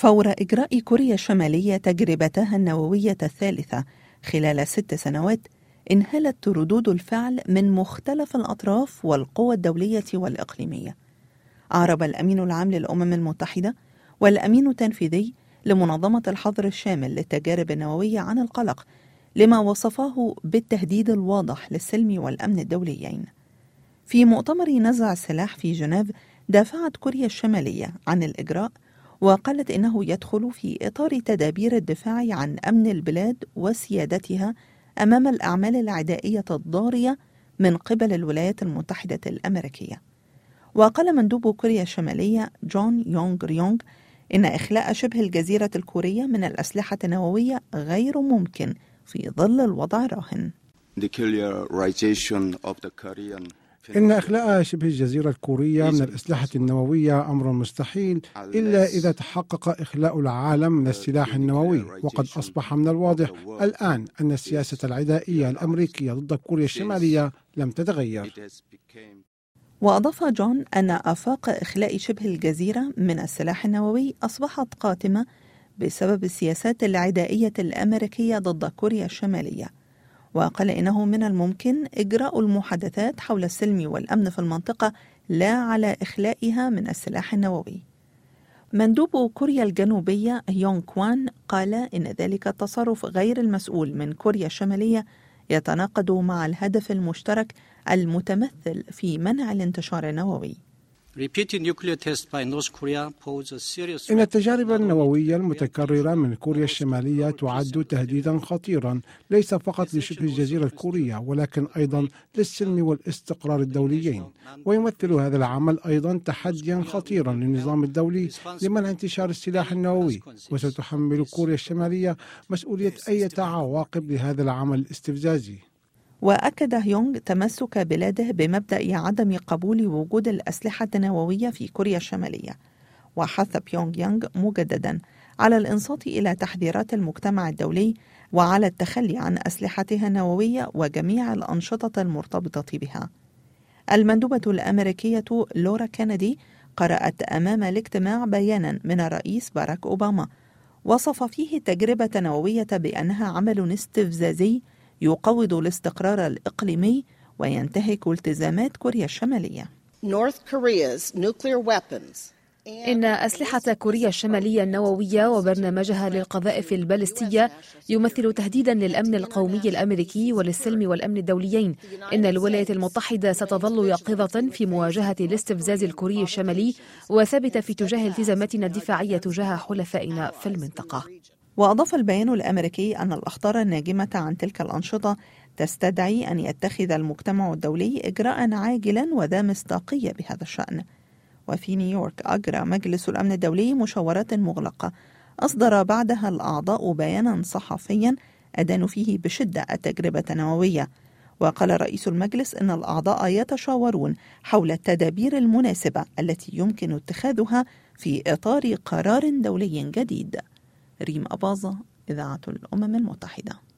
فور إجراء كوريا الشمالية تجربتها النووية الثالثة خلال 6 سنوات، انهالت ردود الفعل من مختلف الأطراف والقوى الدولية والإقليمية. أعرب الأمين العام للأمم المتحدة والأمين التنفيذي لمنظمة الحظر الشامل للتجارب النووية عن القلق لما وصفاه بالتهديد الواضح للسلم والأمن الدوليين. في مؤتمر نزع السلاح في جنيف دافعت كوريا الشمالية عن الإجراء، وقالت إنه يدخل في إطار تدابير الدفاع عن أمن البلاد وسيادتها أمام الأعمال العدائية الضارية من قبل الولايات المتحدة الأمريكية. وقال مندوب كوريا الشمالية جون يونغ ريونغ إن إخلاء شبه الجزيرة الكورية من الأسلحة النووية غير ممكن في ظل الوضع الراهن. إن إخلاء شبه الجزيرة الكورية من الأسلحة النووية أمر مستحيل إلا إذا تحقق إخلاء العالم من السلاح النووي، وقد أصبح من الواضح الآن أن السياسة العدائية الأمريكية ضد كوريا الشمالية لم تتغير. وأضاف جون أن آفاق إخلاء شبه الجزيرة من السلاح النووي أصبحت قاتمة بسبب السياسات العدائية الأمريكية ضد كوريا الشمالية، وقال إنه من الممكن إجراء المحادثات حول السلم والأمن في المنطقة لا على إخلائها من السلاح النووي. مندوب كوريا الجنوبية يونغ كوان قال إن ذلك التصرف غير المسؤول من كوريا الشمالية يتناقض مع الهدف المشترك المتمثل في منع الانتشار النووي. إن التجارب النووية المتكررة من كوريا الشمالية تعد تهديدا خطيرا ليس فقط لشبه الجزيرة الكورية ولكن أيضا للسلم والاستقرار الدوليين، ويمثل هذا العمل أيضا تحديا خطيرا للنظام الدولي لمنع انتشار السلاح النووي، وستحمل كوريا الشمالية مسؤولية أي عواقب لهذا العمل الاستفزازي. وأكد هيونغ تمسك بلاده بمبدأ عدم قبول وجود الأسلحة النووية في كوريا الشمالية، وحث بيونغ يانغ مجددا على الإنصات إلى تحذيرات المجتمع الدولي وعلى التخلي عن أسلحتها النووية وجميع الأنشطة المرتبطة بها. المندوبة الأمريكية لورا كينيدي قرأت أمام الاجتماع بيانا من الرئيس باراك أوباما وصف فيه التجربة النووية بأنها عمل استفزازي يقوض الاستقرار الإقليمي وينتهك التزامات كوريا الشمالية. إن أسلحة كوريا الشمالية النووية وبرنامجها للقذائف البالستية يمثل تهديدا للأمن القومي الأمريكي وللسلم والأمن الدوليين. إن الولايات المتحدة ستظل يقظة في مواجهة الاستفزاز الكوري الشمالي وثابتة في تجاه التزاماتنا الدفاعية تجاه حلفائنا في المنطقة. وأضاف البيان الأمريكي أن الأخطار الناجمة عن تلك الأنشطة تستدعي أن يتخذ المجتمع الدولي إجراء عاجلا وذا مصداقية بهذا الشأن. وفي نيويورك أجرى مجلس الأمن الدولي مشاورات مغلقة أصدر بعدها الأعضاء بيانا صحفيا أدانوا فيه بشدة التجربة النووية. وقال رئيس المجلس إن الأعضاء يتشاورون حول التدابير المناسبة التي يمكن اتخاذها في إطار قرار دولي جديد. ريم أباظة، إذاعة الأمم المتحدة.